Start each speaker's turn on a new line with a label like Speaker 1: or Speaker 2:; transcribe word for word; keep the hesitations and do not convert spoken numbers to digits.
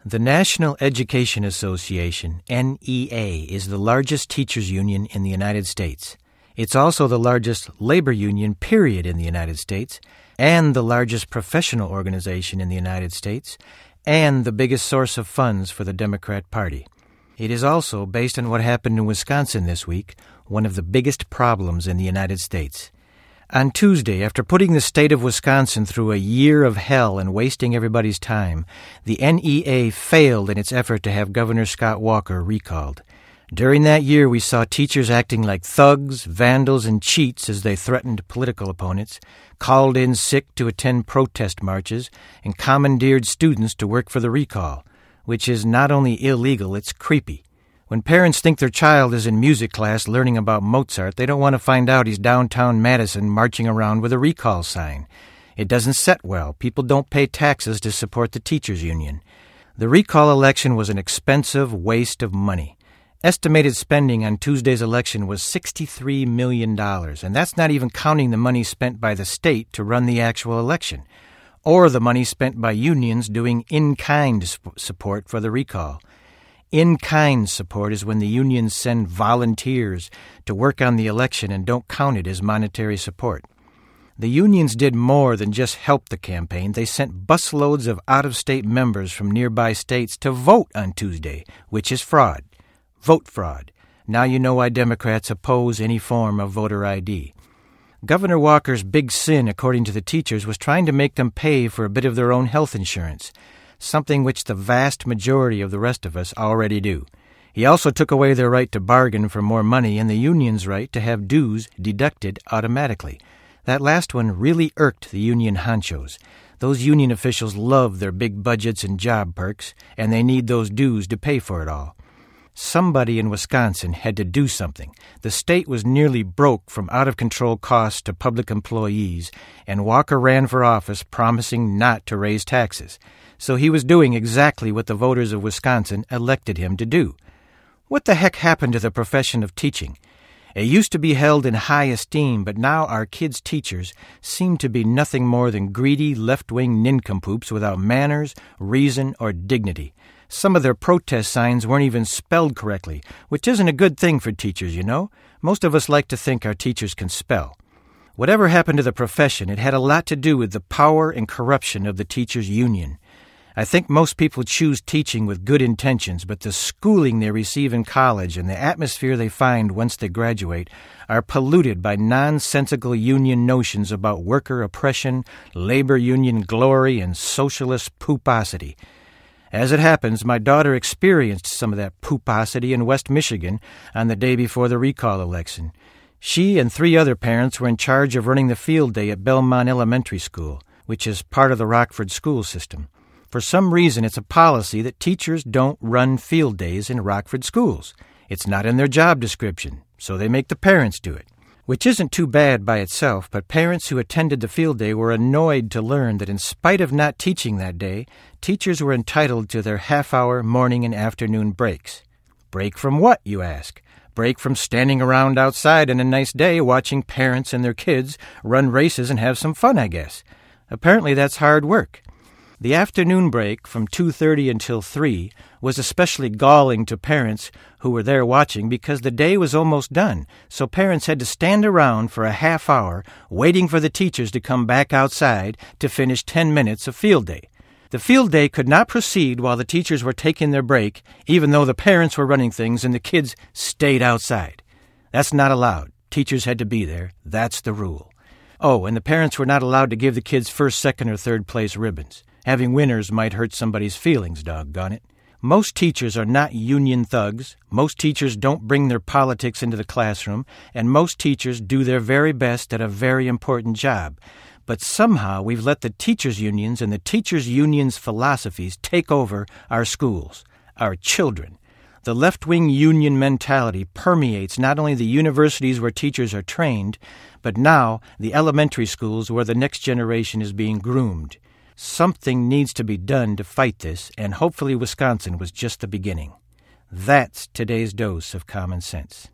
Speaker 1: The National Education Association, N E A, is the largest teachers' union in the United States. It's also the largest labor union, period, in the United States, and the largest professional organization in the United States, and the biggest source of funds for the Democrat Party. It is also, based on what happened in Wisconsin this week, one of the biggest problems in the United States. On Tuesday, after putting the state of Wisconsin through a year of hell and wasting everybody's time, the N E A failed in its effort to have Governor Scott Walker recalled. During that year, we saw teachers acting like thugs, vandals, and cheats as they threatened political opponents, called in sick to attend protest marches, and commandeered students to work for the recall, which is not only illegal, it's creepy. When parents think their child is in music class learning about Mozart, they don't want to find out he's downtown Madison marching around with a recall sign. It doesn't set well. People don't pay taxes to support the teachers' union. The recall election was an expensive waste of money. Estimated spending on Tuesday's election was sixty-three million dollars, and that's not even counting the money spent by the state to run the actual election, or the money spent by unions doing in-kind sp- support for the recall. In-kind support is when the unions send volunteers to work on the election and don't count it as monetary support. The unions did more than just help the campaign. They sent busloads of out-of-state members from nearby states to vote on Tuesday, which is fraud. Vote fraud. Now you know why Democrats oppose any form of voter I D. Governor Walker's big sin, according to the teachers, was trying to make them pay for a bit of their own health insurance, something which the vast majority of the rest of us already do. He also took away their right to bargain for more money and the union's right to have dues deducted automatically. That last one really irked the union honchos. Those union officials love their big budgets and job perks, and they need those dues to pay for it all. Somebody in Wisconsin had to do something. The state was nearly broke from out-of-control costs to public employees, and Walker ran for office promising not to raise taxes. So he was doing exactly what the voters of Wisconsin elected him to do. What the heck happened to the profession of teaching? It used to be held in high esteem, but now our kids' teachers seem to be nothing more than greedy, left-wing nincompoops without manners, reason, or dignity. Some of their protest signs weren't even spelled correctly, which isn't a good thing for teachers, you know. Most of us like to think our teachers can spell. Whatever happened to the profession, it had a lot to do with the power and corruption of the teachers' union. I think most people choose teaching with good intentions, but the schooling they receive in college and the atmosphere they find once they graduate are polluted by nonsensical union notions about worker oppression, labor union glory, and socialist pooposity. As it happens, my daughter experienced some of that pooposity in West Michigan on the day before the recall election. She and three other parents were in charge of running the field day at Belmont Elementary School, which is part of the Rockford school system. For some reason, it's a policy that teachers don't run field days in Rockford schools. It's not in their job description, so they make the parents do it, which isn't too bad by itself, but parents who attended the field day were annoyed to learn that in spite of not teaching that day, teachers were entitled to their half-hour morning and afternoon breaks. Break from what, you ask? Break from standing around outside on a nice day watching parents and their kids run races and have some fun, I guess. Apparently that's hard work. The afternoon break from two thirty until three was especially galling to parents who were there watching because the day was almost done, so parents had to stand around for a half hour waiting for the teachers to come back outside to finish ten minutes of field day. The field day could not proceed while the teachers were taking their break, even though the parents were running things and the kids stayed outside. That's not allowed. Teachers had to be there. That's the rule. Oh, and the parents were not allowed to give the kids first, second, or third place ribbons. Having winners might hurt somebody's feelings, doggone it. Most teachers are not union thugs. Most teachers don't bring their politics into the classroom, and most teachers do their very best at a very important job. But somehow we've let the teachers' unions and the teachers' unions' philosophies take over our schools, our children. The left-wing union mentality permeates not only the universities where teachers are trained, but now the elementary schools where the next generation is being groomed. Something needs to be done to fight this, and hopefully Wisconsin was just the beginning. That's today's dose of common sense.